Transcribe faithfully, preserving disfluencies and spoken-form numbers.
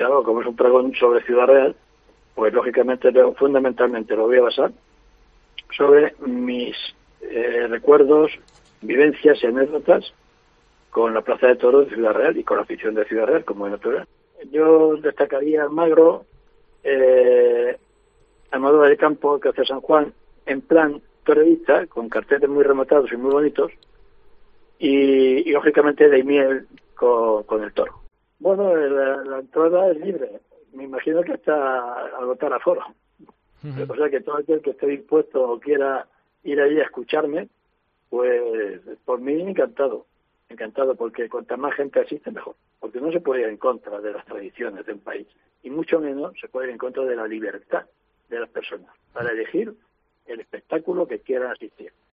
claro, como es un pregón sobre Ciudad Real, pues lógicamente, fundamentalmente lo voy a basar sobre mis eh, recuerdos, vivencias y anécdotas con la Plaza de Toros de Ciudad Real y con la afición de Ciudad Real, como es natural. Yo destacaría Almagro, eh, Amador del Campo, que hace San Juan, en plan toreadista, con carteles muy rematados y muy bonitos, y, y lógicamente Daimiel con, con el toro. Bueno, la, la entrada es libre, me imagino que hasta agotar aforo. Uh-huh. O sea que todo aquel que esté dispuesto o quiera ir allí a escucharme, pues por mí encantado, encantado, porque cuanta más gente asiste mejor, porque no se puede ir en contra de las tradiciones de un país, y mucho menos se puede ir en contra de la libertad de las personas para elegir el espectáculo que quieran asistir.